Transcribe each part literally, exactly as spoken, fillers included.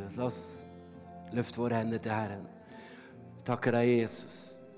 Jesus. La oss løfte våre hender til Herren. Takker deg, Jesus.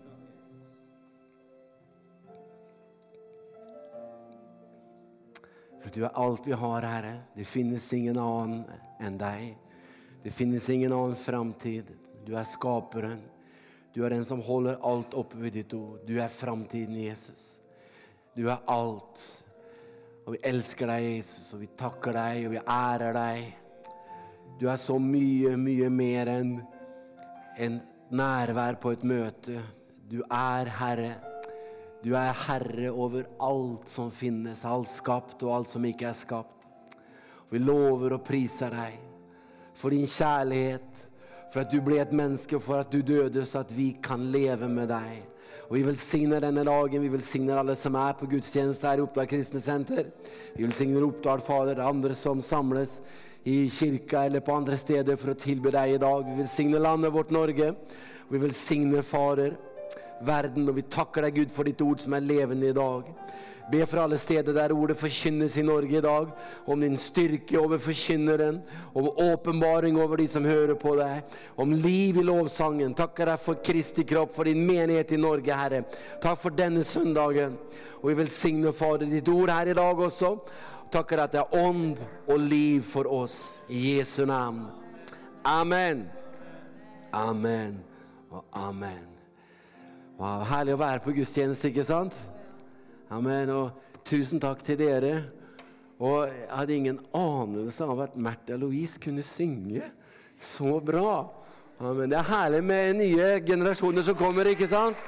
For du er alt vi har, Herre. Det finnes ingen annen enn deg. Det finnes ingen annen framtid. Du er skaperen. Du er den som holder alt oppe ved ditt ord. Du er framtiden, Jesus. Du er alt. Og vi elsker deg, Jesus, og vi takker deg, og vi ærer deg. Du er så mye, mye mer enn en nærvær på et møte. Du er Herre. Du er Herre over alt som finnes, alt skapt og alt som ikke er skapt. Og vi lover og priser deg for din kjærlighet, for at du ble et menneske, for at du døde, så at vi kan leve med deg. Og vi velsigner denne dagen, vi velsigner alle som er på gudstjeneste her i Oppdal Kristne Senter. Vi velsigner Oppdal, Fader, andre som samles i kirka eller på andre steder for å tilbe deg i dag. Vi velsigner landet vårt Norge. Vi velsigner, Fader, verden, og vi takker deg, Gud, for ditt ord som er levende i dag. Be for alle steder der ordet forkynnes i Norge i dag, om din styrke over forkynneren, om åpenbaring over de som hører på deg, om liv i lovsangen. Takker deg for Kristi kropp, for din menighet i Norge, Herre. Takk for denne søndagen, og vi velsigner, Fader, ditt ord her i dag også. Takker at det er ånd og liv for oss, i Jesu navn. Amen. Amen og amen. Wow, herlig å være på gudstjeneste, ikke sant? Amen, og tusen takk til dere. Og jeg hadde ingen anelse av at Märtha Louise kunne synge så bra. Amen, det er herlig med nye generasjoner som kommer, ikke sant?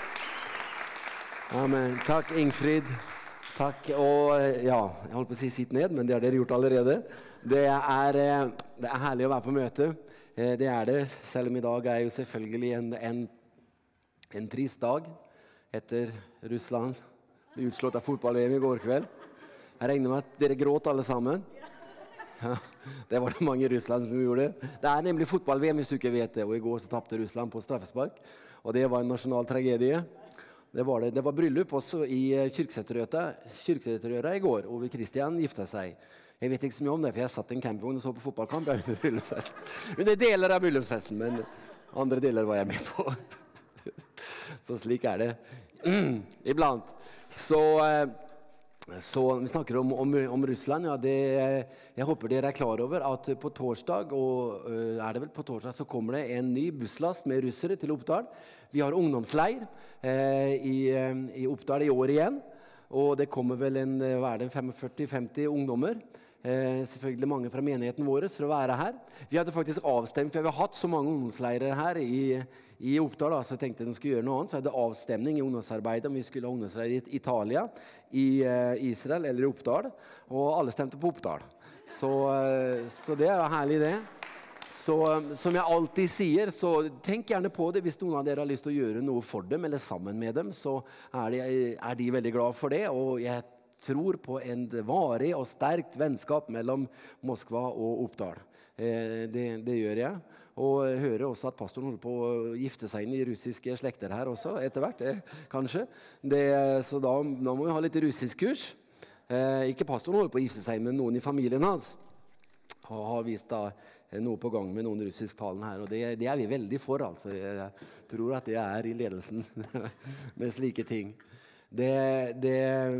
Amen, takk Ingfrid. Takk, og ja, jeg holdt på å si sitt ned, men det har dere gjort allerede. Det er, det er herlig å være på møte. Det er det, selv om i dag er jo selvfølgelig en, en, en trist dag etter Russland. Vi utslått av fotball-V M i går kveld. Jeg regner med at dere gråt alle sammen. Ja, det var det mange i Russland som gjorde. Det er nemlig fotball-V M hvis du ikke vet det, og i går så tappte Russland på straffespark. Og det var en nasjonal tragedie. Det var, det. Det var bryllup også i Kyrksæterøra i går, og Kristian gifta seg. Jeg vet ikke så mye om det, for jeg satt i en campingvogn og så på fotballkamp. Jeg var bryllupsfesten. Men det er deler av bryllupsfesten, men andre deler var jeg med på. Så slik er det. Iblant. Så, så vi snakker om, om, om Russland. Ja, det, jeg håper dere er klar over at på torsdag, og er det vel på torsdag, så kommer det en ny busslast med russere til Oppdal. Vi har ungdomsleir eh, i, i Oppdal i år igjen. Og det kommer vel en, hva er det, førtifem til femti ungdommer. Eh, selvfølgelig mange fra menigheten vår for å være her. Vi hadde faktisk avstemt, for vi har hatt så mange ungdomsleirer her i, i Oppdal, da, så jeg tenkte at de skulle gjøre noe annet. Så hadde avstemning i ungdomsarbeidet om vi skulle ha ungdomsleir i Italia, i uh, Israel eller i Oppdal. Og alle stemte på Oppdal. Så, uh, så det er jo herlig det. Så um, som jeg alltid sier, så tenk gjerne på det. Hvis noen av dere har lyst til å gjøre noe for dem, eller sammen med dem, så er de, er de veldig glad for det. Og jeg tror på en varig og sterkt vennskap mellom Moskva og Oppdal. Eh, det, det gjør jeg. Og jeg hører også at pastoren holder på å gifte seg inn i russiske slekter her også, etter hvert, eh, kanskje. Det, så da, da må vi ha litt russisk kurs. Eh, ikke pastoren holder på å gifte seg med noen i familien hans. Og har vist da noe på gang med noen russisktalende her, og det, det er vi veldig for, altså. Jeg tror at det er i ledelsen med slike ting. Det, det,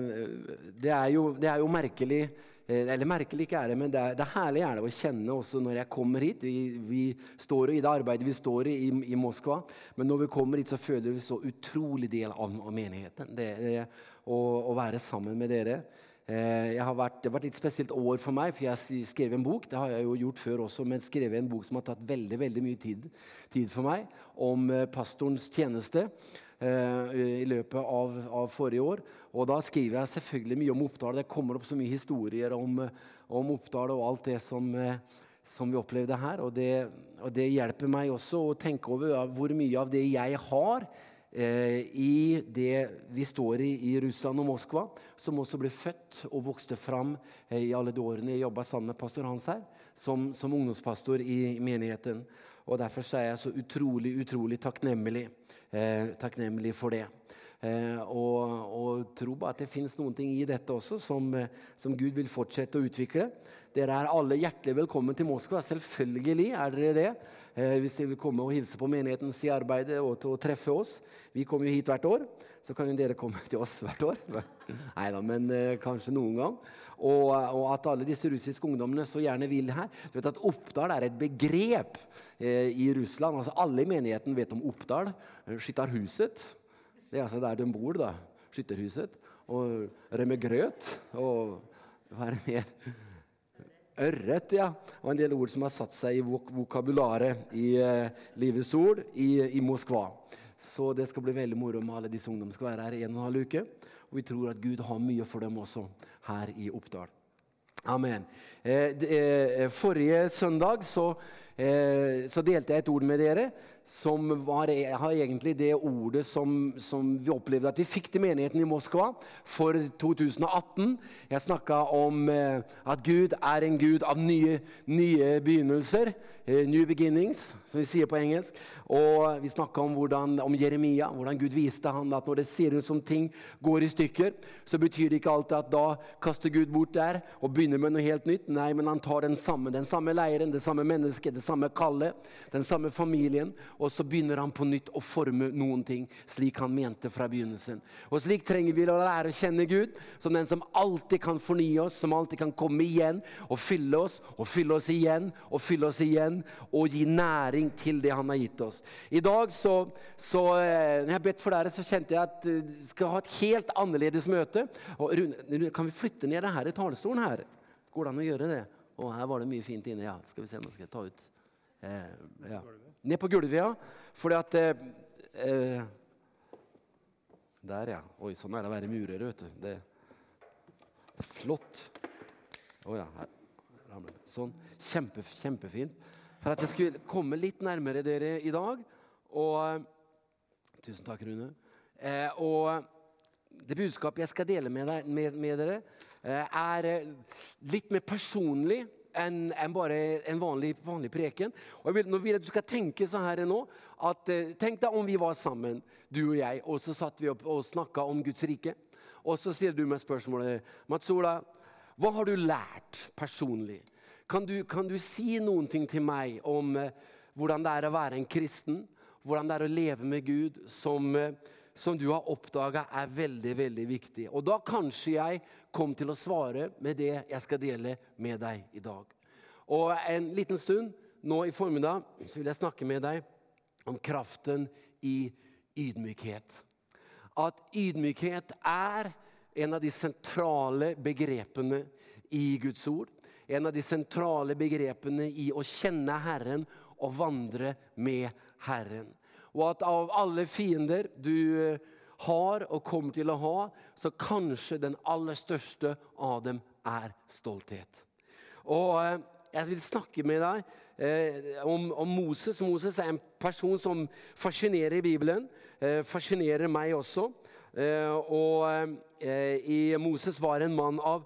det, er jo, det er jo merkelig, eller merkelig ikke er det, men det er, det er herlig er det å kjenne også når jeg kommer hit. Vi, vi står i det arbeidet vi står i, i i Moskva, men når vi kommer hit så føler vi så utrolig del av, av menigheten. Det, det, å, å være sammen med dere. Jeg har vært, det har vært litt spesielt år for meg, for jeg skrev en bok, det har jeg jo gjort før også, men skrev en bok som har tatt veldig, veldig mye tid, tid for meg, om pastorens tjeneste eh, i løpet av, av forrige år. Og da skriver jeg selvfølgelig mye om Oppdal. Det kommer opp så mye historier om, om Oppdal og alt det som, som vi opplevde her, og det, og det hjelper meg også å tenke over hvor mye av det jeg har, Eh, i det vi står i i Russland og Moskva, som også ble født og vokste fram eh, i alle de årene jeg jobbet sammen med pastor Hans her, som, som ungdomspastor i menigheten. Og derfor er jeg så utrolig, utrolig takknemlig, eh, takknemlig for det. Eh, og, og tro på at det finnes noen ting i dette også som, som Gud vil fortsette å utvikle. Dere er alle hjertelig velkommen til Moskva. Selvfølgelig er dere det. Eh, hvis dere vil komme og hilse på menighetens i arbeidet og til å treffe oss. Vi kommer jo hit hvert år, så kan jo dere komme til oss hvert år. Neida, men eh, kanskje noen gang. Og, og at alle disse russiske ungdommene så gjerne vil her. Du vet at Oppdal er et begrep eh, i Russland. Altså alle i menigheten vet om Oppdal. Skytterhuset. Det er altså der de bor da. Skytterhuset. Og rømmegrøt. Og hva er det mer? Ørret, ja. Og en del ord som har satt seg i vok vokabularet i eh, Livets ord i, i Moskva. Så det skal bli veldig moro med alle disse ungdommene skal være her i en og en halv uke. Og vi tror at Gud har mye for dem også her i Oppdal. Amen. Eh, det, eh, forrige søndag så, eh, så delte jeg et ord med dere som var har egentlig det ordet som, som vi opplevde at vi fikk til menigheten i Moskva for to tusen og atten. Jeg snakket om eh, at Gud er en Gud av nye, nye begynnelser, eh, new beginnings, som vi sier på engelsk. Og vi snakket om, hvordan, om Jeremia, hvordan Gud viste han at når det ser ut som ting går i stykker, så betyr det ikke alltid at da kaster Gud bort der og begynner med noe helt nytt. Nei, men han tar den samme, den samme leiren, det samme mennesket, det samme kallet, den samme familien, og så begynner han på nytt å forme noen ting slik han mente fra begynnelsen. Og slik trenger vi å lære å kjenne Gud som den som alltid kan fornye oss, som alltid kan komme igjen og fylle oss, og fylle oss igjen, og fylle oss igjen, og gi næring til det han har gitt oss. I dag så, så når jeg har bedt for dere, så kjente jeg at vi skal ha et helt annerledes møte. Og Rune, kan vi flytte ned det her i talerstolen her? Går det an å gjøre det? Og her var det mye fint inne, ja. Skal vi se, nå skal jeg ta ut. Eh, ja. Ned på gulvet, ja. Fordi at eh, eh, der, ja. Oi, sånn er det å være murer, vet du. Det er flott. Åja, her. Sånn. Kjempe, kjempefint. For at jeg skulle komme litt nærmere dere i dag. Og tusen takk, Rune. Eh, og det budskapet jeg skal dele med, deg, med, med dere eh, er litt mer personlig enn en bare en vanlig, vanlig preken. Og jeg vil, nå vil jeg at du skal tenke så her nå, at eh, tenk deg om vi var sammen, du og jeg, og så satt vi opp og snakket om Guds rike. Og så sier du meg spørsmålet, Mats Ola, hva har du lært personlig? Kan du, kan du si noen ting til meg om eh, hvordan det er å være en kristen, hvordan det er å leve med Gud, som, eh, som du har oppdaget er veldig, veldig viktig. Og da kanskje jeg kom til å svare med det jeg skal dele med deg i dag. Og en liten stund, nå i formiddag, så vil jeg snakke med deg om kraften i ydmykhet. At ydmykhet er en av de sentrale begrepene i Guds ord. En av de sentrale begrepene i å kjenne Herren og vandre med Herren. Og at av alle fiender du har og kommer til å ha, så kanskje den aller største av dem er stolthet. Og eh, jeg vil snakke med deg eh, om, om Moses. Moses er en person som fascinerer i Bibelen, eh, fascinerer meg også. Eh, og eh, i Moses var en mann av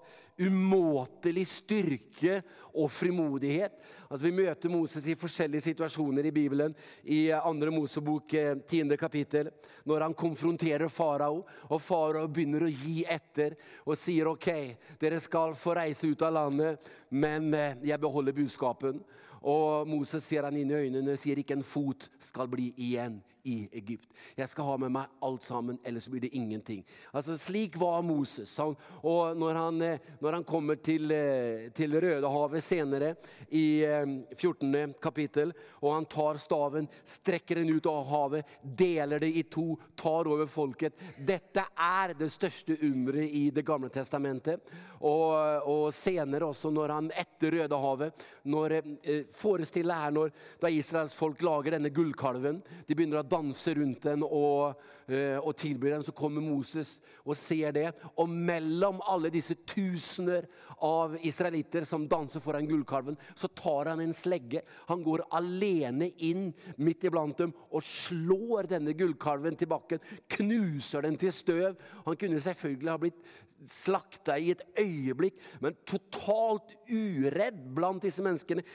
umåtelig styrke og frimodighet. Altså, vi møter Moses i forskjellige situasjoner i Bibelen, i andre Mosebok, tiende kapittel, når han konfronterer farao, og farao begynner å gi etter, og sier, ok, dere skal få reise ut av landet, men jeg beholder budskapen. Og Moses ser han inn i øynene og sier, ikke en fot skal bli igjen i Egypt. Jeg skal ha med meg alt sammen, ellers blir det ingenting. Altså, slik var Moses. Han, og når han, når han kommer til, til Rødehavet senere, i fjortende kapittel, og han tar staven, strekker den ut av havet, deler det i to, tar over folket. Dette er det største underet i det gamle testamentet. Og, og senere også, når han etter Rødehavet, når eh, forestiller her, når da Israels folk lager denne gullkalven, de begynner å danse rundt den og, uh, og tilbyr den, så kommer Moses og ser det. Og mellom alle disse tusener av israelitter som danser foran gullkalven, så tar han en slegge. Han går alene inn midt iblant dem og slår denne gullkalven til bakken, knuser den til støv. Han kunne selvfølgelig ha blitt slakta i et øyeblikk, men totalt uredd blant disse menneskene, knuser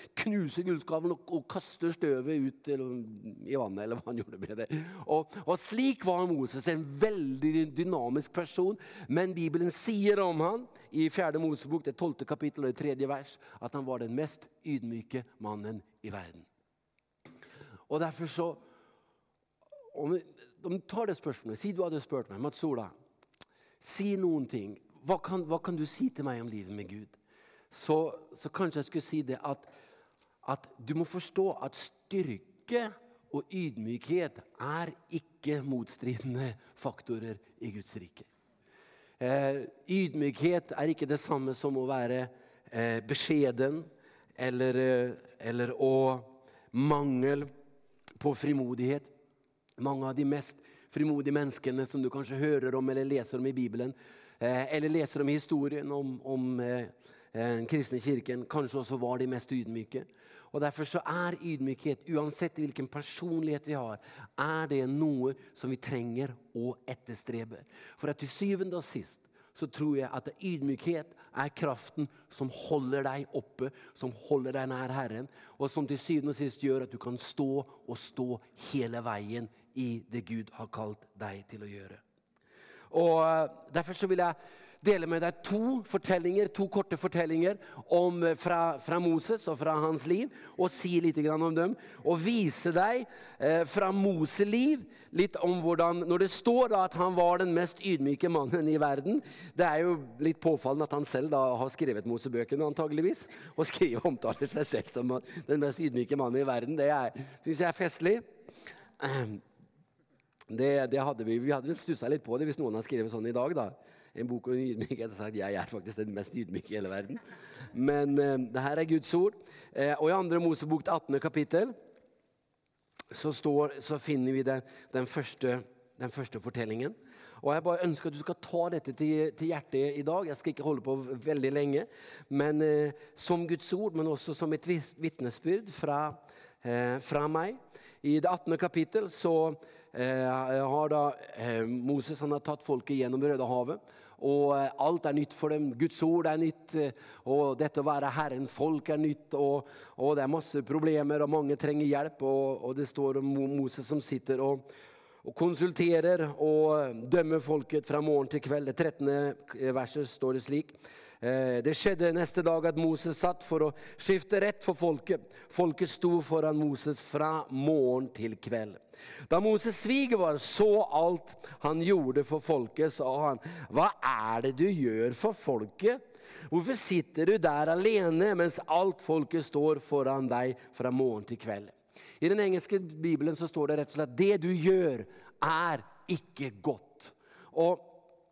knuser gullskaven og, og kaster støvet ut eller, i vannet, eller hva han gjorde med det. Og, og slik var Moses, en veldig dynamisk person, men Bibelen sier om han, i fjerde Mosebok, det tolvte kapittel og det tredje vers, at han var den mest ydmyke mannen i verden. Og derfor så, om de tar det spørsmålet, si du hadde spurt meg, Mats Ola, si noen ting, hva kan, hva kan du si til meg om livet med Gud? Så, så kanskje jeg skulle si det at, at du må forstå at styrke og ydmykhet er ikke motstridende faktorer i Guds rike. Eh, ydmykhet er ikke det samme som å være eh, beskjeden eller, eller å mangel på frimodighet. Mange av de mest frimodige menneskene som du kanskje hører om eller leser om i Bibelen, eh, eller leser om historien om, om eh, den kristne kirken, kanskje også var de mest ydmyke. Og derfor så er ydmykhet, uansett hvilken personlighet vi har, er det noe som vi trenger å etterstrebe. For at til syvende og sist, så tror jeg at ydmykhet er kraften som holder deg oppe, som holder deg nær Herren, og som til syvende og sist gjør at du kan stå og stå hele veien i det Gud har kalt deg til å gjøre. Og derfor så vil jeg dele med deg to fortellinger, to korte fortellinger om, fra, fra Moses og fra hans liv, og si litt grann om dem, og vise deg eh, fra Moses liv litt om hvordan, når det står da at han var den mest ydmyke mannen i verden, det er jo litt påfallende at han selv da har skrevet Mosebøkene antageligvis, og skriver omtaler seg selv som den mest ydmyke mannen i verden. Det er, synes jeg er festlig. Det, det hadde vi, vi hadde stusset litt på det hvis noen har skrevet sånn i dag da. En bok om ydmykhet, og sagt jeg er faktisk den mest ydmyke i hele verden. Men eh, det her er Guds ord. Eh, og i andre Mosebok, attende kapittel, så, står, så finner vi den, den, første, den første fortellingen. Og jeg bare ønsker at du skal ta dette til, til hjertet i dag. Jeg skal ikke holde på veldig lenge, men eh, som Guds ord, men også som et vittnesbyrd fra, eh, fra meg. I det attende kapittel så eh, har da eh, Moses han har tatt folket gjennom Rødehavet, og eh, alt er nytt for dem. Guds ord er nytt, eh, og dette å være Herrens folk er nytt, og, og det er masse problemer, og mange trenger hjelp, og, og det står om Moses som sitter og, og konsulterer og dømmer folket fra morgen til kveld. Det trettende verset står det slik. Det skjedde neste dag at Moses satt for å skifte rett for folket. Folket sto foran Moses fra morgen til kveld. Da Moses svigerfar så alt han gjorde for folket, sa han, «Hva er det du gjør for folket? Hvorfor sitter du der alene mens alt folket står foran deg fra morgen til kveld?» I den engelske Bibelen så står det rett og slett, «Det du gjør er ikke godt». Og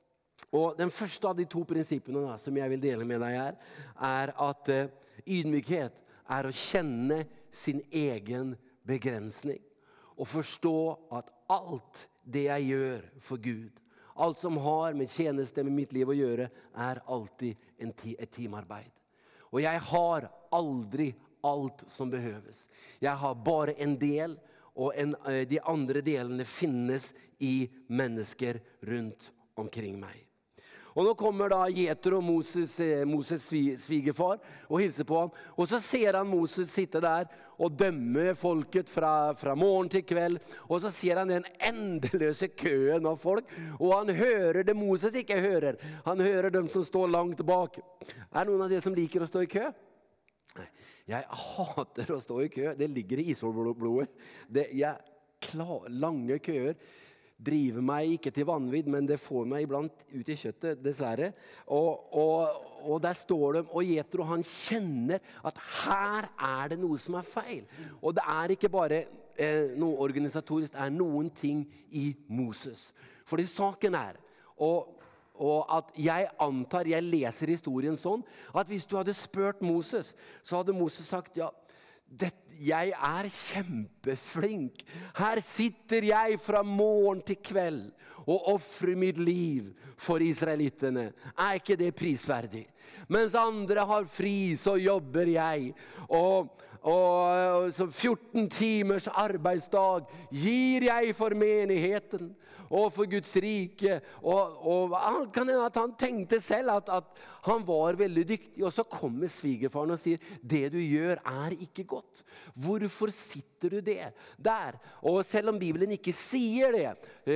Og den første av de to prinsippene da, som jeg vil dele med deg her, er at uh, ydmykhet er å kjenne sin egen begrensning. Og forstå at alt det jeg gjør for Gud, alt som har med tjeneste med mitt liv å gjøre, er alltid en ti- et teamarbeid. Og jeg har aldri alt som behøves. Jeg har bare en del, og en, uh, de andre delene finnes i mennesker rundt omkring meg. Og nå kommer da Jethro, Moses, Moses svigerfar, og hilser på ham. Og så ser han Moses sitte der og dømme folket fra, fra morgen til kveld. Og så ser han den endeløse køen av folk. Og han hører det Moses ikke hører. Han hører dem som står langt bak. Er noen av dere som liker å stå i kø? Nei, jeg hater å stå i kø. Det ligger i isholblodet. Det er klar, lange køer. Driver meg ikke til vanvidd, men det får meg iblant ut i kjøttet, dessverre. Og, og, og der står de, og Jethro han kjenner at her er det noe som er feil. Og det er ikke bare eh, noe organisatorisk, det er noen ting i Moses. Fordi saken er, og, og at jeg antar, jeg leser historien sånn, at hvis du hadde spurt Moses, så hadde Moses sagt, ja, Det, jeg er kjempeflink. Her sitter jeg fra morgen til kveld og offrer mitt liv for israelittene. Er ikke det prisverdig? Mens andre har fri, så jobber jeg. Og, og så fjorten timers arbeidsdag gir jeg for menigheten og for Guds rike. Og, og han kan hende at han tenkte selv at, at han var veldig dyktig, og så kommer svigerfaren og sier, det du gjør er ikke godt. Hvorfor sitter du der? der? Og selv om Bibelen ikke sier det,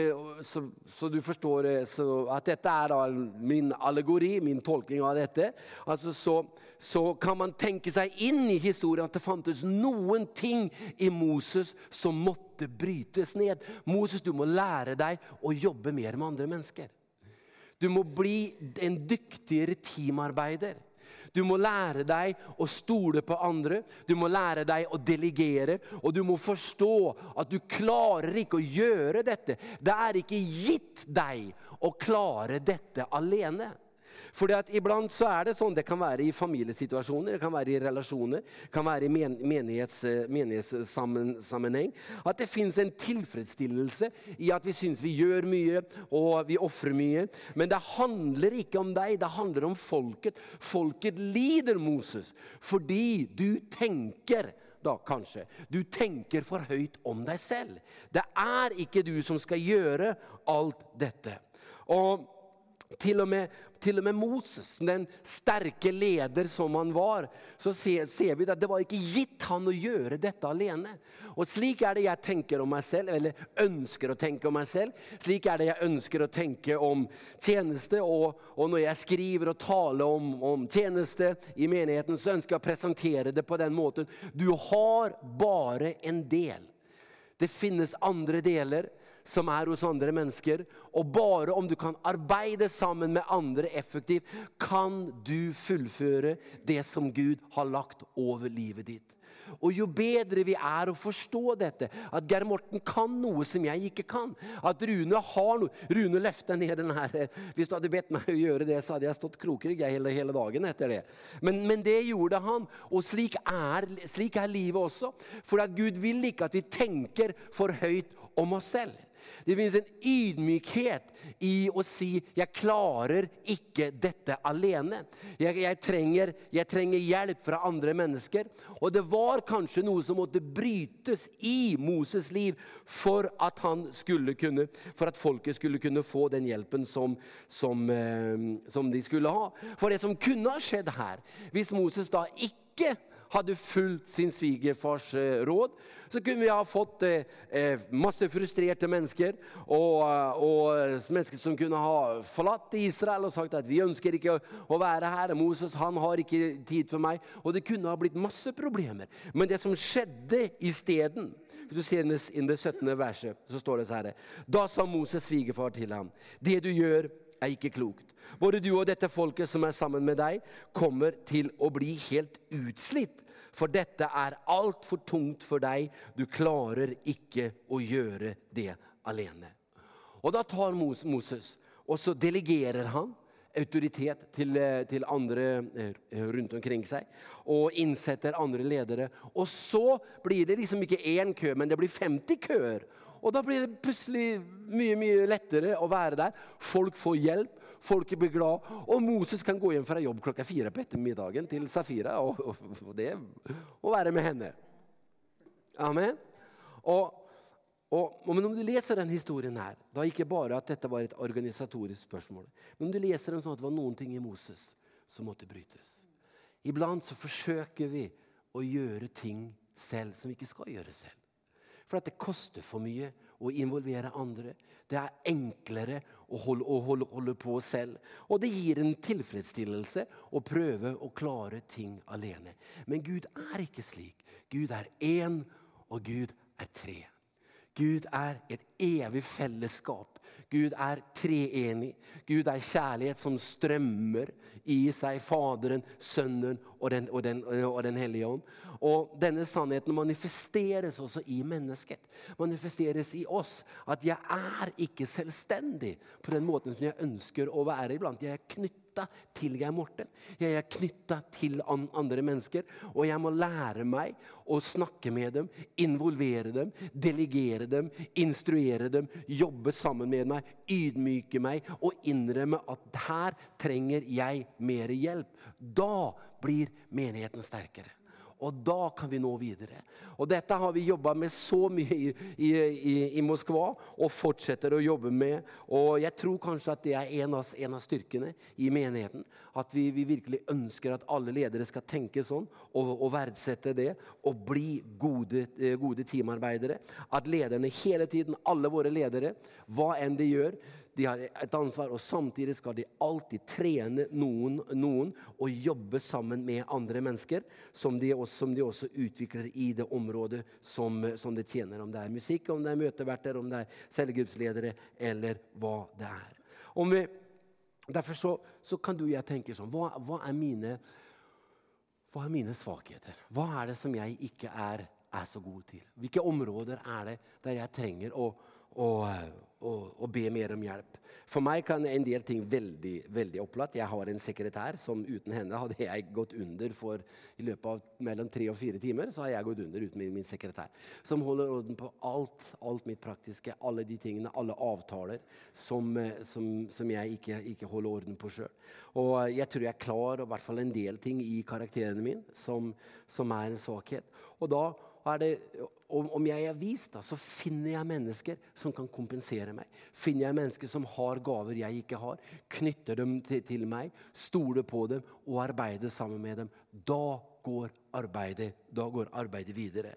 så, så du forstår så at dette er da min allegori, min tolkning av dette, altså så, så kan man tenke seg inn i historien at det fantes noen ting i Moses som måtte brytes ned. Moses, du må lære deg å jobbe mer med andre mennesker. Du må bli en dyktigere teamarbeider. Du må lære deg å stole på andre. Du må lære deg å delegere. Og du må forstå at du klarer ikke å gjøre dette. Det er ikke gitt deg å klare dette alene. Fordi at iblant så er det sånn, det kan være i familiesituasjoner, det kan være i relasjoner, det kan være i men, menighets, menighetssammenheng, at det finnes en tilfredsstillelse i at vi synes vi gjør mye, og vi offrer mye. Men det handler ikke om deg, det handler om folket. Folket lider, Moses, fordi du tenker, da kanskje, du tenker for høyt om deg selv. Det er ikke du som skal gjøre alt dette. Og Til og, med, til og med Moses, den sterke leder som han var, så ser, ser vi at det var ikke gitt han å gjøre dette alene. Og slik er det jeg tenker om meg selv, eller ønsker å tenke om meg selv. Slik er det jeg ønsker å tenke om tjeneste, og, og når jeg skriver og taler om, om tjeneste i menigheten, så ønsker jeg å presentere det på den måten. Du har bare en del. Det finnes andre deler som er hos andre mennesker, og bare om du kan arbeide sammen med andre effektivt, kan du fullføre det som Gud har lagt over livet ditt. Og jo bedre vi er å forstå dette, at Geir Morten kan noe som jeg ikke kan, at Rune har noe, Rune løfter ned den her, hvis du hadde bedt meg å gjøre det, så hadde jeg stått krokrygg hele, hele dagen etter det. Men, men det gjorde han, og slik er, slik er livet også, for at Gud vil ikke at vi tenker for høyt om oss selv. Det finnes en ydmykhet i å si, jeg klarer ikke dette alene. Jeg, jeg, trenger, jeg trenger hjelp fra andre mennesker. Og det var kanskje noe som måtte brytes i Moses liv for at, han skulle kunne, for at folket skulle kunne få den hjelpen som, som, eh, som de skulle ha. For det som kunne ha skjedd her, hvis Moses da ikke hadde fulgt sin svigerfars eh, råd, så kunne vi ha fått eh, masse frustrerte mennesker, og, og mennesker som kunne ha forlatt Israel og sagt at vi ønsker ikke å, å være her, Moses han har ikke tid for meg, og det kunne ha blitt masse problemer. Men det som skjedde i stedet, hvis du ser i det syttende verset, så står det så her, da sa Moses svigerfar til ham, det du gjør er ikke klokt. Både du og dette folket som er sammen med deg kommer til å bli helt utslitt, for dette er alt for tungt for deg. Du klarer ikke å gjøre det alene. Og da tar Moses, og så delegerer han autoritet til, til andre rundt omkring seg, og innsetter andre ledere. Og så blir det liksom ikke én kø, men det blir femti køer. Og da blir det plutselig mye, mye lettere å være der. Folk får hjelp, folk blir glad, og Moses kan gå hjem fra jobb klokka fire på ettermiddagen til Safira, og, og, og det, og være med henne. Amen. Og, og, men om du leser den historien her, da ikke bare at dette var et organisatorisk spørsmål, men om du leser den sånn at det var noen ting i Moses som måtte brytes. Iblant så forsøker vi å gjøre ting selv som vi ikke skal gjøre selv. For at det koster for mye å involvere andre. Det er enklere å holde, å holde, holde på selv. Og det gir en tilfredsstillelse å prøve å klare ting alene. Men Gud er ikke slik. Gud er en, og Gud er tre. Gud er et evig fellesskap. Gud er treenig. Gud er kjærlighet som strømmer i seg, Faderen, Sønnen og den, og den, og den Hellige Ånd. Og denne sannheten manifesteres også i mennesket. Manifesteres i oss. At jeg er ikke selvstendig på den måten som jeg ønsker å være iblant. Jeg er knyttet til Geir Morten. Jeg er knyttet til andre mennesker, og jeg må lære meg å snakke med dem, involvere dem, delegere dem, instruere dem, jobbe sammen med meg, ydmyke meg og innrømme at her trenger jeg mer hjelp. Da blir menigheten sterkere. Og da kan vi nå videre. Og dette har vi jobbet med så mye i, i, i, i Moskva, og fortsetter å jobbe med. Og jeg tror kanskje at det er en av, en av styrkene i menigheten. At vi, vi virkelig ønsker at alle ledere skal tenke sånn, og, og verdsette det, og bli gode, gode teamarbeidere. At lederne hele tiden, alle våre ledere, hva enn de gjør, de har et ansvar, og samtidig skal de alltid trene noen, noen og jobbe sammen med andre mennesker, som de også, som de også utvikler i det området som, som de tjener. Om det er musikk, om det er møteverter, om det er cellegruppsledere, eller hva det er. Om vi, derfor så, så kan du og jeg tenke sånn, hva, hva, er mine, hva er mine svakheter? Hva er det som jeg ikke er, er så god til? Hvilke områder er det der jeg trenger å Og, og, og be mer om hjelp. For meg kan en del ting veldig, veldig opplatt. Jeg har en sekretær som uten henne hadde jeg gått under for i løpet av mellom tre og fire timer, så har jeg gått under uten min, min sekretær. Som holder orden på alt, alt mitt praktiske, alle de tingene, alle avtaler som, som, som jeg ikke, ikke holder orden på selv. Og jeg tror jeg klarer i hvert fall en del ting i karakteren min som, som er en svakhet. Og da er det, om jeg er vist, da, så finner jeg mennesker som kan kompensere meg. Finner jeg mennesker som har gaver jeg ikke har, knytter dem til, til meg, stoler på dem og arbeider sammen med dem. Da går arbeidet, da går arbeidet videre.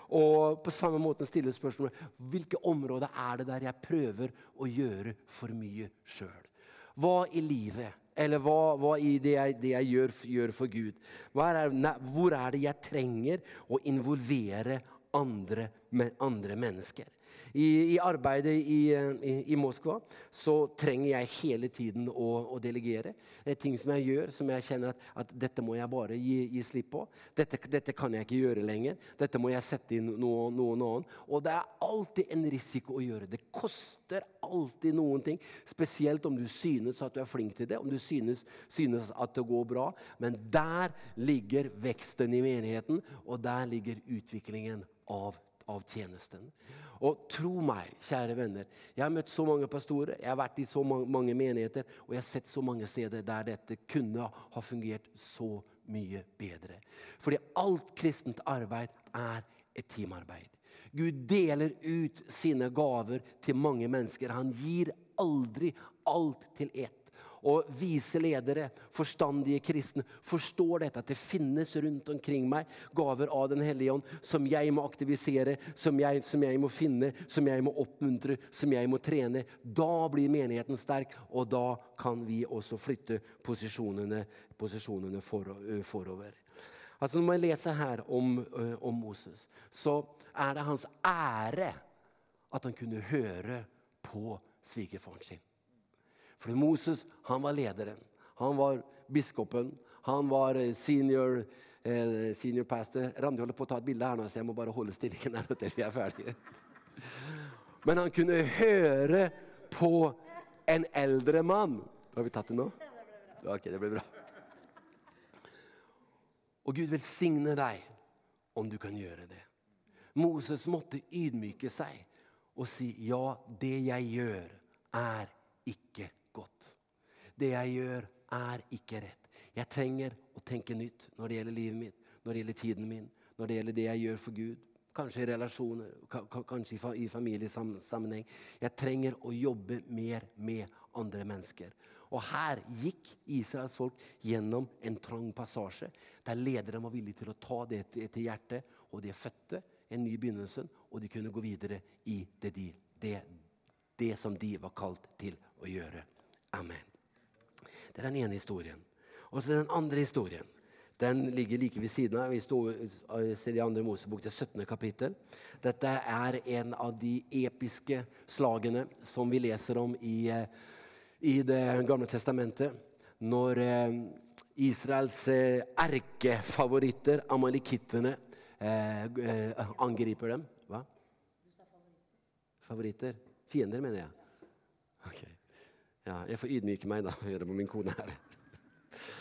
Og på samme måte stiller spørsmålet, hvilke områder er det der jeg prøver å gjøre for mye selv? Hva i livet? Eller hva, hva i det jeg, det jeg gjør, gjør for Gud? Hva er, hvor er det jeg trenger å involvere andre, andre mennesker? I, i arbeidet i, i, i Moskva så trenger jeg hele tiden å, å delegere. Det er ting som jeg gjør, som jeg kjenner at, at dette må jeg bare gi, gi slipp på. Dette, dette kan jeg ikke gjøre lenger. Dette må jeg sette inn noe, noen annen. Og det er alltid en risiko å gjøre. Det koster alltid noen ting. Spesielt om du synes at du er flink til det. Om du synes, synes at det går bra. Men der ligger veksten i menigheten, og der ligger utviklingen av, av tjenesten. Og tro meg, kjære venner, jeg har møtt så mange pastorer, jeg har vært i så mange, mange menigheter, og jeg har sett så mange steder der dette kunne ha fungert så mye bedre. Fordi alt kristent arbeid er et teamarbeid. Gud deler ut sine gaver til mange mennesker. Han gir aldri alt til ett. Og vise ledere, forstandige kristne, forstår dette, at det finnes rundt omkring meg gaver av den hellige ånd, som jeg må aktivisere, som jeg, som jeg må finne, som jeg må oppmuntre, som jeg må trene. Da blir menigheten sterk, og da kan vi også flytte posisjonene, posisjonene for, forover. Altså når man leser her om, om Moses, så er det hans ære at han kunne høre på svigerfaren sin. For Moses, han var lederen, han var biskopen, han var senior, eh, senior pastor. Randi holder på å ta et bilde her nå, så jeg må bare holde stillingen her til vi er ferdige. Men han kunne høre på en eldre mann. Har vi tatt det nå? Ok, det ble bra. Og Gud velsigne deg om du kan gjøre det. Moses måtte ydmyke seg og si, ja, det jeg gjør er ikke godt. Det jeg gjør er ikke rett. Jeg trenger å tenke nytt når det gjelder livet mitt, når det gjelder tiden min, når det gjelder det jeg gjør for Gud, kanskje i relasjoner, kanskje i familiesammenheng. Jeg trenger å jobbe mer med andre mennesker. Og her gikk Israels folk gjennom en trang passasje, der lederen var villige til å ta det til hjertet, og de fødte en ny begynnelse, og de kunne gå videre i det, de, det, det som de var kalt til å gjøre. Amen. Det er den ene historien. Og så den andre historien. Den ligger like ved siden av. Vi står, ser i andre Mosebok til syttende kapittel. Dette er en av de episke slagene som vi leser om i, i det gamle testamentet. Når Israels erkefavoritter, amalekittene, eh, angriper dem. Hva? Favoritter? Fiender, mener jeg. Ok. Ja, jeg får ydmyke meg da, og gjøre på min kone her.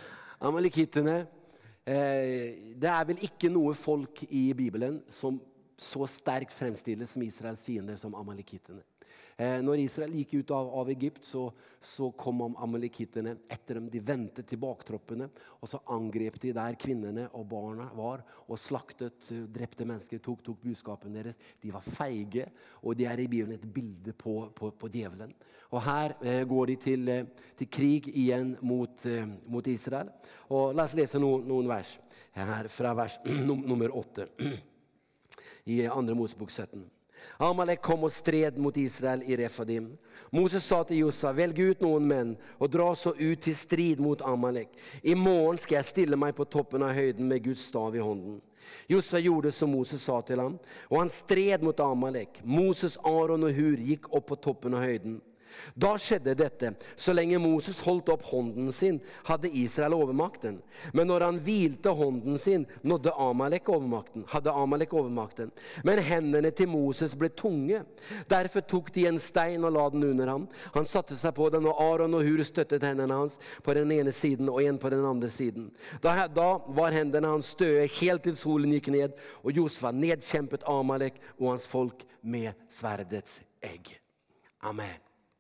Amalekittene, eh, det er vel ikke noe folk i Bibelen som så sterkt fremstilles som Israels fiender som amalekittene. Eh, når Israel gikk ut av, av Egypt, så, så kom amalekittene etter dem. De ventet til baktroppene, og så angrep de der kvinnene og barna var, og slaktet, drepte mennesker, tok, tok budskapen deres. De var feige, og de er i Bibelen et bilde på, på, på djevelen. Og her eh, går de til, eh, til krig igjen mot, eh, mot Israel. Og la oss lese noen, noen vers her fra vers nummer åtte i andre Mosebok sytten. Amalek kom og stred mot Israel i Refadim. Moses sa til Josva, velg ut noen menn og dra så ut til strid mot Amalek. I morgen skal jeg stille meg på toppen av høyden med Guds stav i hånden. Josva gjorde som Moses sa til ham, og han stred mot Amalek. Moses, Aaron og Hur gikk opp på toppen av høyden. Da skjedde dette. Så lenge Moses holdt opp hånden sin, hadde Israel overmakten. Men når han hvilte hånden sin, nådde Amalek overmakten, hadde Amalek overmakten. Men hendene til Moses ble tunge. Derfor tok de en stein og la den under ham. Han satte seg på den, og Aaron og Hur støttet hendene hans på den ene siden og en på den andre siden. Da, da var hendene hans støe helt til solen gikk ned, og Josva nedkjempet Amalek og hans folk med sverdets egg. Amen.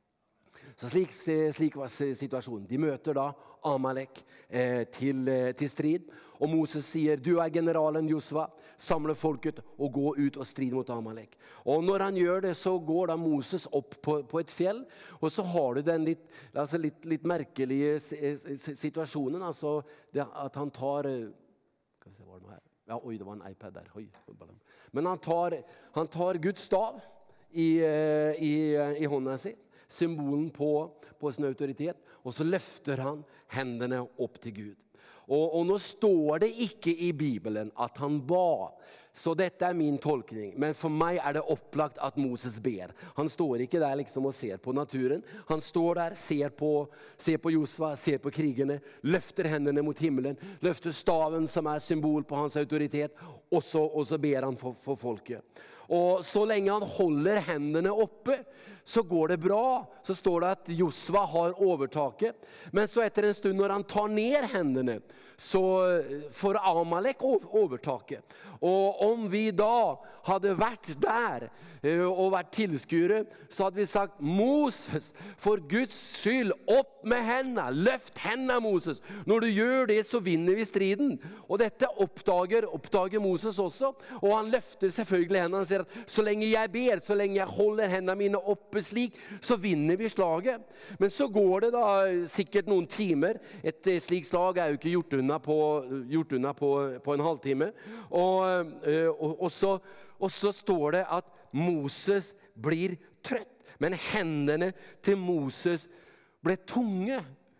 Så slik, slik var situasjonen. De møter da Amalek eh, til, eh, til strid. Og Moses sier, du er generalen Josva, samle folket og gå ut og strid mot Amalek. Og når han gjør det, så går da Moses opp på, på et fjell. Og så har du den litt, altså litt, litt merkelige situasjonen. Altså det, at han tar... Skal vi se, var det noe her? Ja, oi, det var en iPad der. Oi. Men han tar, han tar Guds stav i, i, i hånda si. Symbolen på, på sin autoritet, og så løfter han hendene opp til Gud. Og, og nå står det ikke i Bibelen at han ba, så dette er min tolkning. Men for meg er det opplagt at Moses ber. Han står ikke der liksom og ser på naturen. Han står der, ser på, ser på Josva, ser på krigene, løfter hendene mot himmelen, løfter staven som er symbol på hans autoritet, og så, og så ber han for, for folket. Og så lenge han holder hendene oppe, så går det bra. Så står det at Josva har overtaket. Men så etter en stund når han tar ned hendene, så får Amalek overtaket. Og om vi da hadde vært der og vært tilskuere, så hadde vi sagt, Moses, for Guds skyld, opp med hendene, løft hendene, Moses. Når du gjør det, så vinner vi striden. Og dette oppdager, oppdager Moses også, og han løfter selvfølgelig hendene. Han sier at så lenge jeg ber, så lenge jeg holder hendene mine oppe slik, så vinner vi slaget. Men så går det da sikkert noen timer. Et slik slag er jo ikke gjort unna på, gjort unna på, på en halvtime. Og, og, og, så, og så står det at Moses blir trøtt. Men hendene til Moses ble tunge.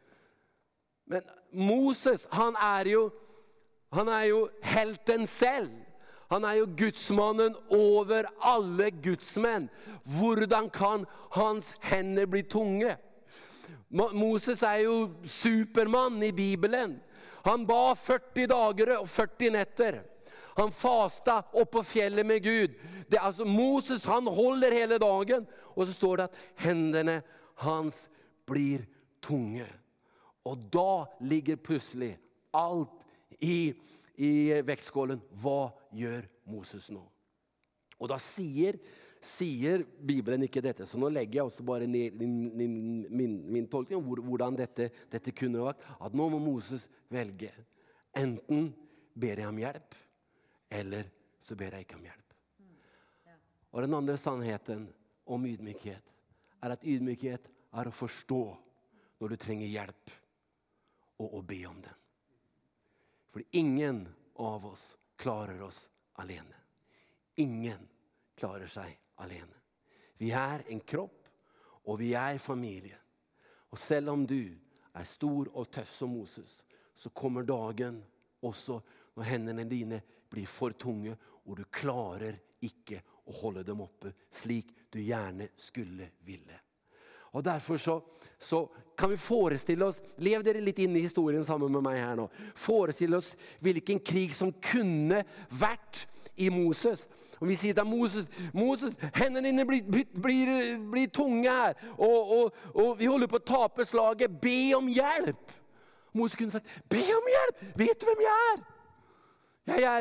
Men Moses, han er jo, han er jo helten selv. Han er jo gudsmannen over alle gudsmenn. Hvordan kan hans hender bli tunge? Moses er jo supermann i Bibelen. Han ba førti dager og førti netter. Han fasta opp på fjellet med Gud. Det, altså, Moses, han holder hele dagen. Og så står det at hendene hans blir tunge. Og da ligger plutselig alt i, i vektskålen. Hva gjør Moses nå? Og da sier, sier Bibelen ikke dette. Så nå legger jeg også bare ned min, min, min, min tolkning om hvordan dette, dette kunne vært. At nå må Moses velge. Enten ber jeg om hjelp, eller så ber jeg ikke om hjelp. Og den andre sannheten om ydmykhet er at ydmykhet er å forstå når du trenger hjelp og å be om den. For ingen av oss klarer oss alene. Ingen klarer seg alene. Vi er en kropp, og vi er familie. Og selv om du er stor og tøff som Moses, så kommer dagen også når hendene dine blir for tunge, og du klarer ikke å holde dem oppe slik du gjerne skulle ville. Og derfor så, så kan vi forestille oss, lev dere litt inn i historien sammen med meg her nå, forestille oss hvilken krig som kunne vært i Moses. Og vi sier til Moses, Moses, hendene dine blir, blir, blir tunge her, og, og, og vi holder på å tape slaget, be om hjelp. Moses kunne sagt, be om hjelp, vet du hvem jeg er? Jeg er,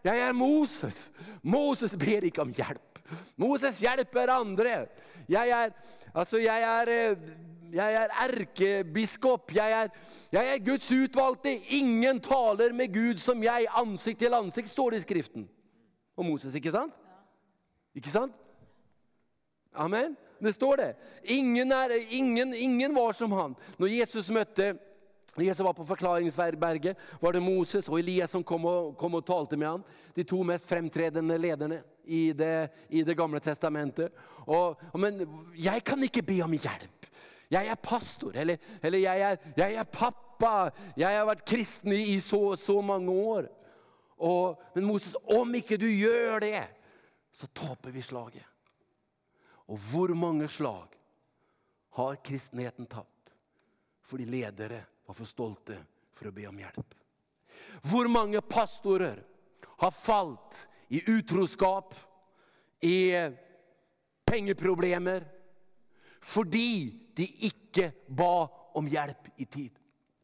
jeg er Moses. Moses ber ikke om hjelp. Moses hjelper andre. Jeg er, altså jeg er, jeg er erkebiskop. Jeg er, jeg er Guds utvalgte. Ingen taler med Gud som jeg, ansikt til ansikt, står det i skriften. Og Moses, ikke sant? Ikke sant? Amen. Det står det. Ingen, er, ingen, ingen var som han. Når Jesus møtte, når Jesus var på forklaringsberget, var det Moses og Elias som kom og, kom og talte med han. De to mest fremtredende lederne i det, i det gamle testamentet. Og, men jeg kan ikke be om hjelp. Jeg er pastor, eller, eller jeg, er, jeg er pappa. Jeg har vært kristen i så, så mange år. Og, men Moses, om ikke du gjør det, så taper vi slaget. Og hvor mange slag har kristenheten tatt? Fordi ledere var for stolte for å be om hjelp. Hvor mange pastorer har falt i utroskap, i pengeproblemer, fordi de ikke ba om hjelp i tid?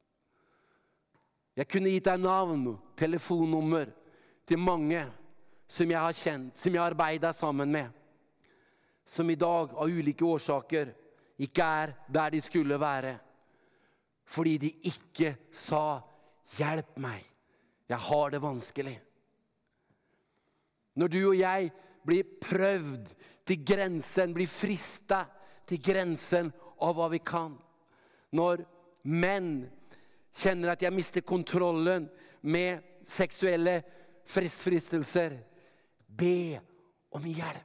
Jeg kunne gitt deg navn, telefonnummer til mange som jeg har kjent, som jeg har arbeidet sammen med, som i dag av ulike årsaker ikke er der de skulle være, fordi de ikke sa, hjelp meg, jeg har det vanskelig. Når du og jeg blir prøvd til grensen, blir fristet til grensen av hva vi kan. Når menn kjenner at jeg mister kontrollen med seksuelle fristelser, be om hjelp.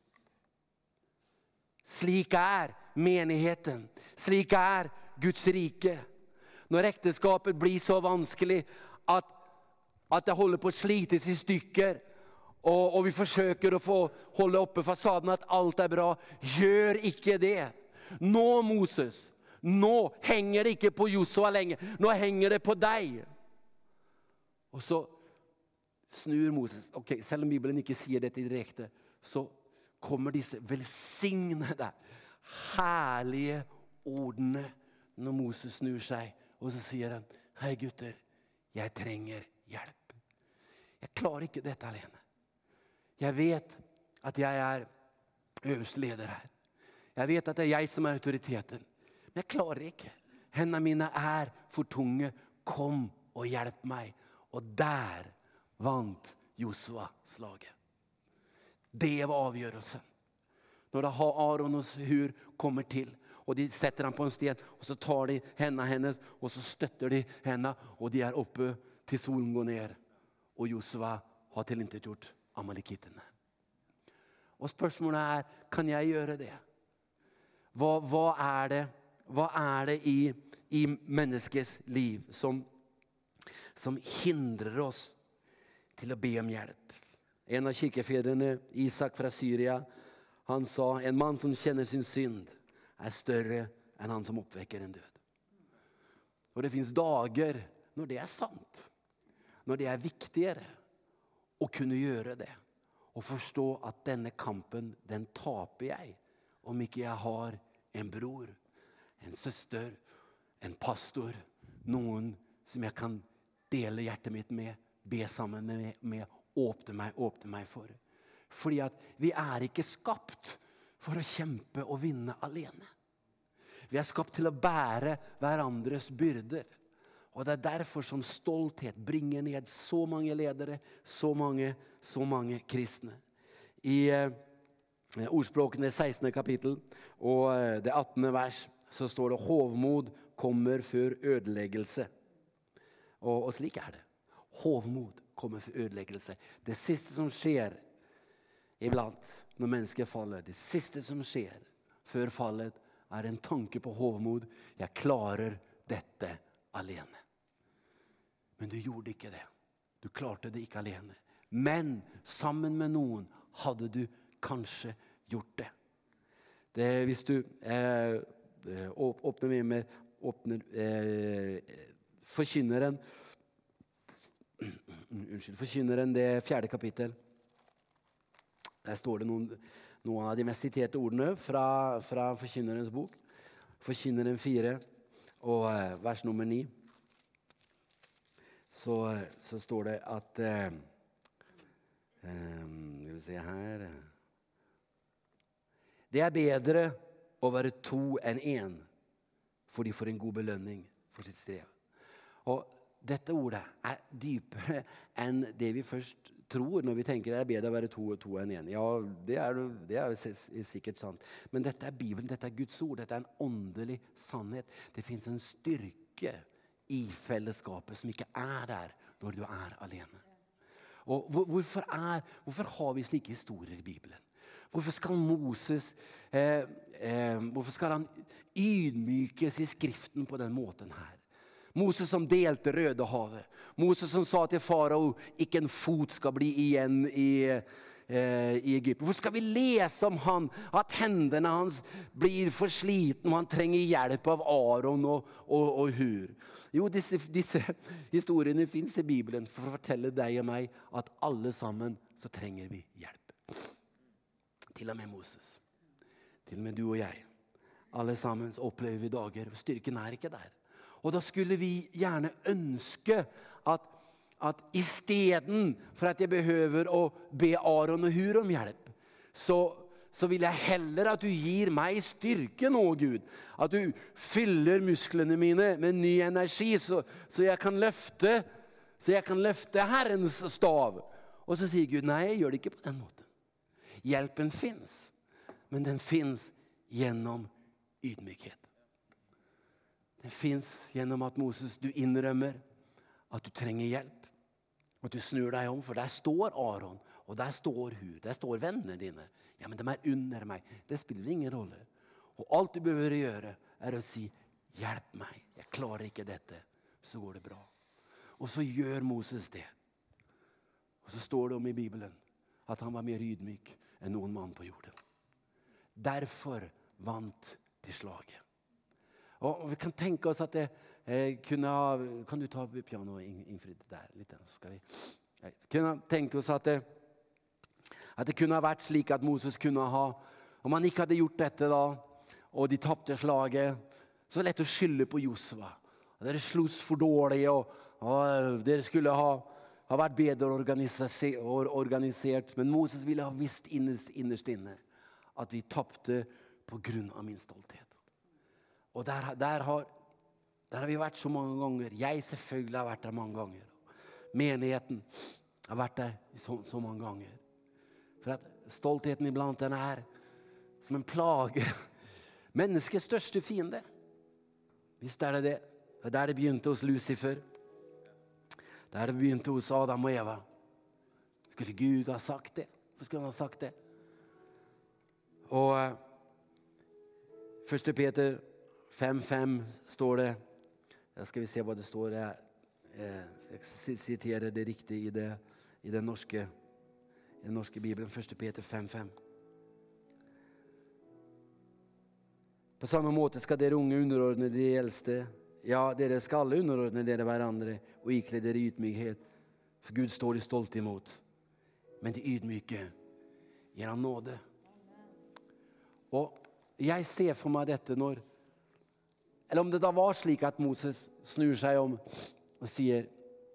Slik er menigheten. Slik er Guds rike. Når ekteskapet blir så vanskelig at, at det holder på å slites i stykker, og, og vi forsøker å få holde oppe fasaden at alt er bra, gjør ikke det. Nå, Moses, nå henger det ikke på Josua lenger. Nå henger det på deg. Og så snur Moses. Ok, selv om Bibelen ikke sier dette direkte, så kommer disse velsignede, herlige ordene når Moses snur seg. Og så sier han, hei gutter, jeg trenger hjelp. Jeg klarer ikke dette alene. Jeg vet at jeg er øverste leder her. Jeg vet at det er jeg som er autoriteten. Men jeg klarer ikke. Hendene mine er for tunge. Kom og hjelp meg. Og der vant Josua slaget. Det var avgjørelsen. Når Aron og Hur kommer til, og de setter ham på en sten, og så tar de hendene hennes, og så støtter de henne, og de er oppe til solen går ned. Og Josua har tilintetgjort amalekittene. Og spørsmålet er, kan jeg gjøre det? Hva, hva er det, hva er det i, i menneskets liv som, som hindrer oss til å be om hjelp? En av kirkefedrene, Isak fra Syria, han sa, en mann som kjenner sin synd er større enn han som oppvekker en død. Og det finnes dager når det er sant, når det er viktigere å kunne gjøre det, og forstå at denne kampen, den taper jeg, om ikke jeg har en bror, en søster, en pastor, noen som jeg kan dele hjertet mitt med, be sammen med, med åpne meg, åpne meg for. Fordi at vi er ikke skapt for å kjempe og vinne alene. Vi er skapt til å bære hverandres byrder. Og det er derfor som stolthet bringer ned så mange ledere, så mange, så mange kristne. I eh, ordspråkene sekstende kapittel og eh, det attende vers så står det hovmod kommer før ødeleggelse. Og, og slik er det. Hovmod kommer før ødeleggelse. Det siste som skjer iblant når mennesker faller, det siste som skjer før fallet er en tanke på hovmod. Jeg klarer dette alene. Men du gjorde ikke det. Du klarte det ikke alene. Men sammen med noen hadde du kanskje gjort det. Det hvis du eh, åpner med, med åpner, eh, forkynneren, unnskyld, forkynneren det fjerde kapittel. Der står det noen, noen av de mest siterte ordene fra, fra forkynnerens bok. Forkynneren fire og eh, vers nummer ni. Så, så står det at eh, Um, vi vil se her. Det er bedre å være to enn en, for de får en god belønning for sitt strev. Og dette ordet er dypere enn det vi først tror når vi tenker det er bedre å være to og to enn en. Ja, det er, det er sikkert sant. Men dette er Bibelen, dette er Guds ord, dette er en åndelig sannhet. Det finnes en styrke i fellesskapet som ikke er der når du er alene. Og hvorfor, er, hvorfor har vi slike historier i Bibelen? Hvorfor skal Moses, eh, eh, hvorfor skal han ydmykes i skriften på den måten her? Moses som delte Røde havet. Moses som sa til farao, ikke en fot skal bli igjen i, eh, i Egypt. Hvorfor skal vi lese om han, at hendene hans blir for sliten, og han trenger hjelp av Aaron og, og, og Hur? Jo, disse, disse historiene finnes i Bibelen for å fortelle deg og meg at alle sammen så trenger vi hjelp. Til og med Moses. Til og med du og jeg. Alle sammen opplever vi dager. Styrken er ikke der. Og da skulle vi gjerne ønske at, at i stedet for at jeg behøver å be Aaron og Hur om hjelp, så, så vil jeg heller at du gir meg styrke nå, Gud. At du fyller musklene mine med ny energi, så, så, jeg kan løfte, så jeg kan løfte Herrens stav. Og så sier Gud, nei, jeg gjør det ikke på den måten. Hjelpen finnes, men den finnes gjennom ydmykhet. Det finnes gjennom at Moses, du innrømmer at du trenger hjelp. At du snur deg om, for der står Aaron, og der står Hur, der står vennene dine. Ja, men de er under meg. Det spiller ingen rolle. Og alt du behøver gjøre er å si, hjelp meg, jeg klarer ikke dette. Så går det bra. Og så gjør Moses det. Og så står det om i Bibelen at han var mer ydmyk enn noen mann på jorden. Derfor vant de slaget. Og vi kan tenke oss at det eh, kunne ha... Kan du ta pianoet, Ingfrid, der litt? Så skal vi... Jeg kunne tenke oss at det, at det kunne ha vært slik at Moses kunne ha... Om han ikke hadde gjort dette da, og de tappte slaget, så var det lett å skylde på Josva. Dere sloss for dårlig, og, og dere skulle ha, ha vært bedre organisert. Men Moses ville ha visst innerst, innerst inne at vi tappte på grunn av min stolthet. Og der, der, har, der har vi vært så mange ganger. Jeg selvfølgelig har vært der mange ganger. Menigheten har vært der så, så mange ganger. For at stoltheten iblant den er som en plage. Menneskets største fiende. Visst er det det. Det er der det begynte hos Lucifer. Der det begynte hos Adam og Eva. Skulle Gud ha sagt det? Hvorfor skulle han ha sagt det? Og første Peter fem fem står det. Jeg skal vi se hva det står. Jeg, jeg siterer det riktig i, det, i den norske, i den norske Bibelen. første Peter fem fem. På samme måte skal dere unge underordne de eldste. Ja, dere skal alle underordne dere hverandre og ikle dere ydmykhet. For Gud står de stolt imot. Men de ydmyke gir han nåde. Og jeg ser for meg dette når eller om det da var slik at Moses snur seg om og sier,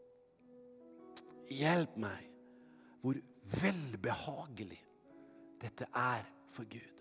hjelp meg, hvor velbehagelig dette er for Gud.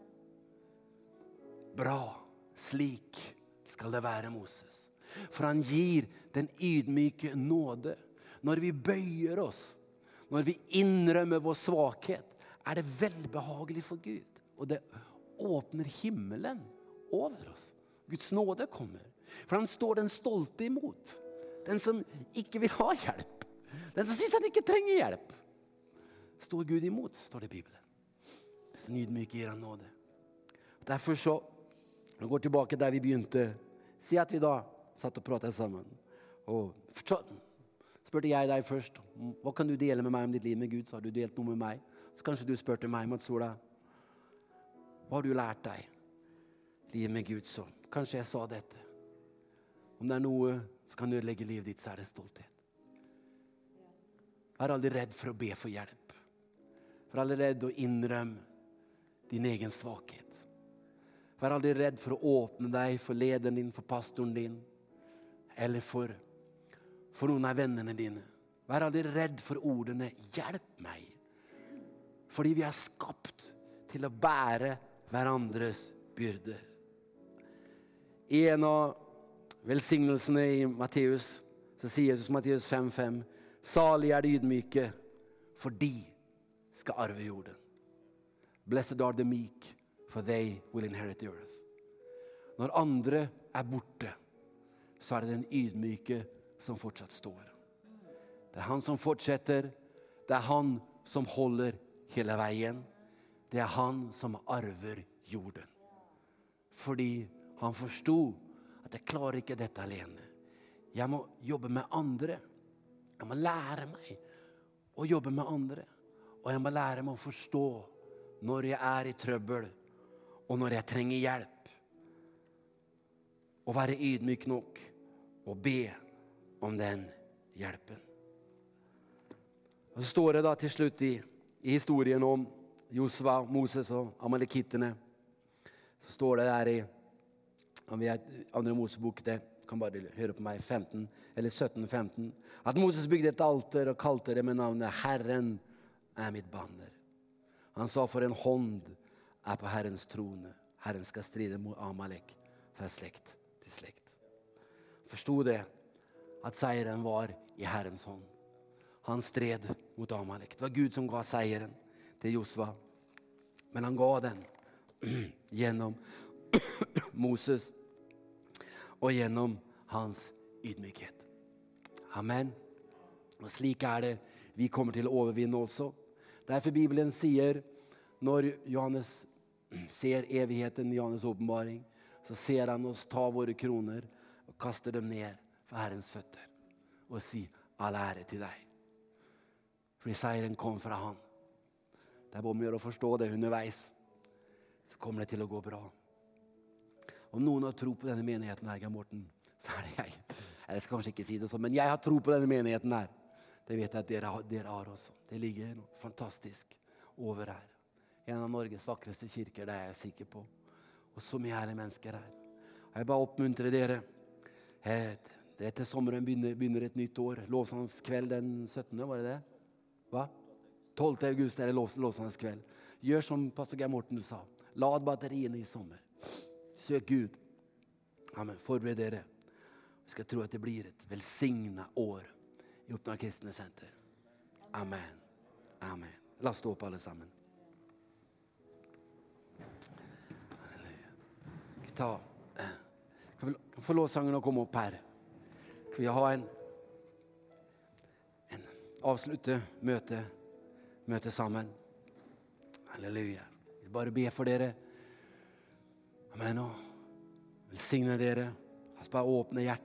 Bra, slik skal det være, Moses. For han gir den ydmyke nåde. Når vi bøyer oss, når vi innrømmer vår svakhet, er det velbehagelig for Gud. Og det åpner himmelen over oss. Guds nåde kommer. For han står den stolte imot. Den som ikke vil ha hjelp. Den som synes han ikke trenger hjelp. Står Gud imot, står det i Bibelen. Så ydmyk gir han nåde. Derfor så, vi går tilbake der vi begynte. Si at vi da satt og pratet sammen. Og så spurte jeg deg først, hva kan du dele med meg om ditt liv med Gud? Så har du delt noe med meg. Så kanskje du spurte meg, Mats Ola, hva har du lært deg? Liv med Gud, så kanskje jeg sa dette. Om det er noe som kan ødelegge livet ditt, så er det stolthet. Vær aldri redd for å be for hjelp. Vær aldri redd å innrømme din egen svakhet. Vær aldri redd for å åpne deg for lederen din, for pastoren din, eller for, for noen av vennene dine. Vær aldri redd for ordene, hjelp meg. Fordi vi er skapt til å bære hverandres byrder. I en av velsignelsene i Matteus, så sier Jesus Matteus fem fem, salig er de ydmyke, for de skal arve jorden. Blessed are the meek, for they will inherit the earth. Når andre er borte, så er det den ydmyke som fortsatt står. Det er han som fortsetter, det er han som holder hele veien. Det er han som arver jorden. Fordi han forstod at jeg klarer ikke dette alene. Jeg må jobbe med andre. Jeg må lære meg å jobbe med andre. Og jeg må lære meg å forstå når jeg er i trøbbel, og når jeg trenger hjelp. Og være ydmyk nok og be om den hjelpen. Og så står det da til slutt i, i historien om Josva, Moses og amalekittene. Så står det der i andre Mosebok, det kan bare høre på meg, femten eller sytten femten, at Moses bygde et alter og kalte det med navnet Herren er mitt banner. Han sa, for en hånd er på Herrens trone. Herren skal stride mot Amalek fra slekt til slekt. Forstod det at seieren var i Herrens hånd. Han stred mot Amalek. Det var Gud som ga seieren til Josva. Men han ga den gjennom Moses og gjennom hans ydmykhet. Amen. Og slik er det vi kommer til å overvinne også. Derfor Bibelen sier, når Johannes ser evigheten i Johannes åpenbaring, så ser han oss ta våre kroner og kaste dem ned for Herrens føtter og si, all ære til deg. Fordi seieren kom fra han. Det er bare mye å forstå det underveis. Så kommer det til å gå bra. Om noen har tro på denne menigheten her, Morten, så er det jeg. Jeg skal kanskje ikke si det sånn, men jeg har tro på denne menigheten her. Det vet jeg at dere, dere har også. Det ligger noe fantastisk over her. En av Norges vakreste kirker, det er jeg sikker på. Og så mye herlige mennesker her. Jeg bare oppmuntrer dere. Det etter sommeren begynner, begynner et nytt år. Lovsangskveld den syttende, var det det? Hva? tolvte august er det lovsangskveld. Gjør som pastor Geir Morten sa. Lad batteriene i sommer. Søk Gud. Amen. Forbered dere. Vi skal tro at det blir et velsignet år i Oppdal Kristne Senter. Amen. Amen. La oss stå opp alle sammen. Halleluja. Ta, kan vi få lovsangen å komme opp her? Kan vi ha en, en avslutte møte, møte sammen? Halleluja. Jeg vil bare be for dere. Amen. Og velsigne dere. La oss bare åpne hjertet.